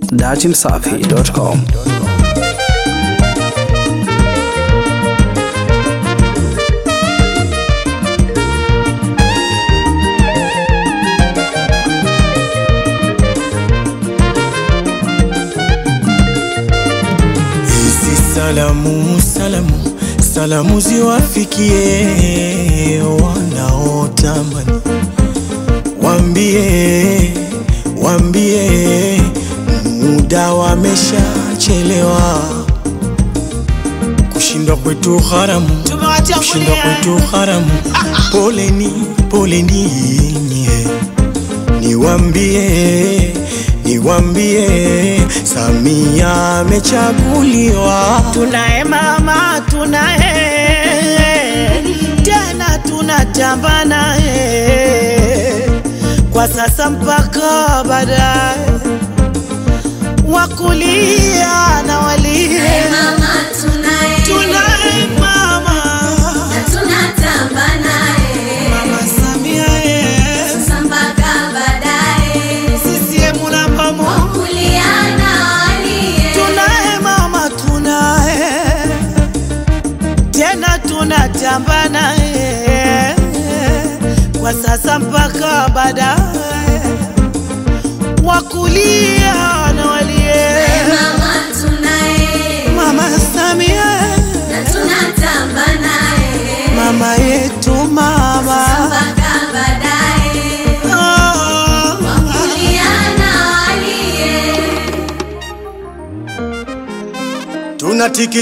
dachimsafi.com. Salamu ziwafikie wanaotamani, wambie muda wameshachelewa. Kushindwa kwetu haramu, poleni niwambie Samia amechaguliwa. Tunae mama, tunae tena tunatamba naye kwa sasa mpaka baadaye, wakulia na walie. Mama tunae mama na tunatamba naye, Mama Samia sasa mpaka baadaye, CCM namba moja, wakulia na walie. tunae mama, tunae tena tunatamba naye kwa sasa mpaka baadaye, wakulia na walie. Mama tunaye, Mama Samia na tunatamba naye, mama yetu, mama sasa mpaka baadaye, wakulia na walie. Tuna tiki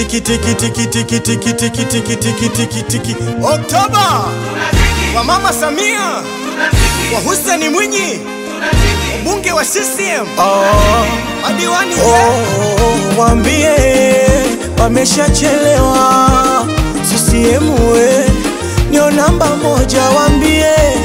Oktoba kwa Mama Samia, kwa Hussein Mwinyi, mbunge wa CCM, madiwani. Wambie wameshachelewa, CCM ndio namba moja. Wambie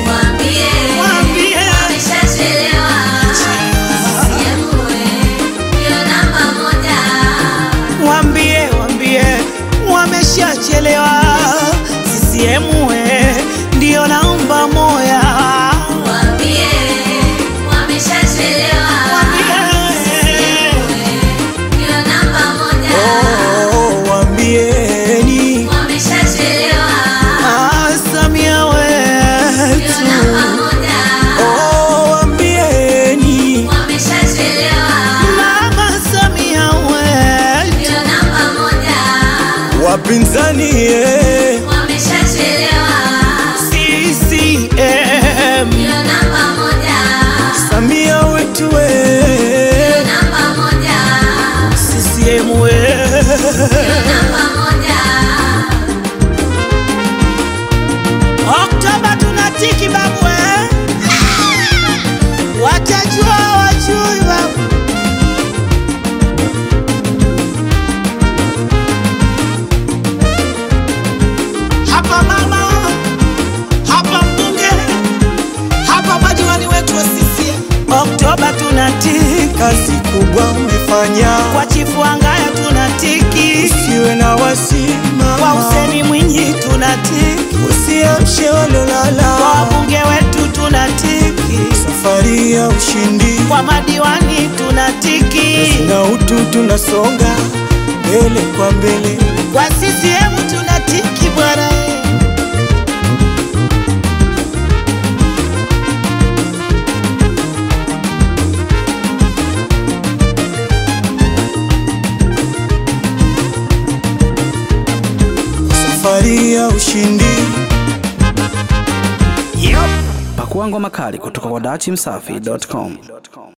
Wameshachelewa, CCM ndio namba moja. wambie wameshachelewa, CCM ndio namba moja. Wameshachelewa, ndio namba moja. Wambieni Wameshachelewa, Samia ndio wetu, namba moja. wambieni Wameshachelewa, Mama Samia wetu, ndio namba moja. wapinzani Wameshachelewa, CCM ndio namba moja. Samia wetu Ndio namba moja. CCM Ndio namba moja. Oktoba tunatiki babu, watajua wajui babu. Hapa mama, hapa mbunge, hapa madiwani wetu wa CCM. Oktoba tunatiki, kazi kubwa umefanya, kwa Chifu Wangaya tunatiki, usiwe na wasima, kwa Hussein Mwinyi tunatiki, usiamshe walolala, kwa wabunge wetu tunatiki, safari ya ushindi kwa madiwani tunatiki, na utu tunasonga mbele kwa mbele. kwa CCM tunatiki bwana. Safari ya ushindi. Pakua ngoma kali kutoka kwa dachimsafi.com.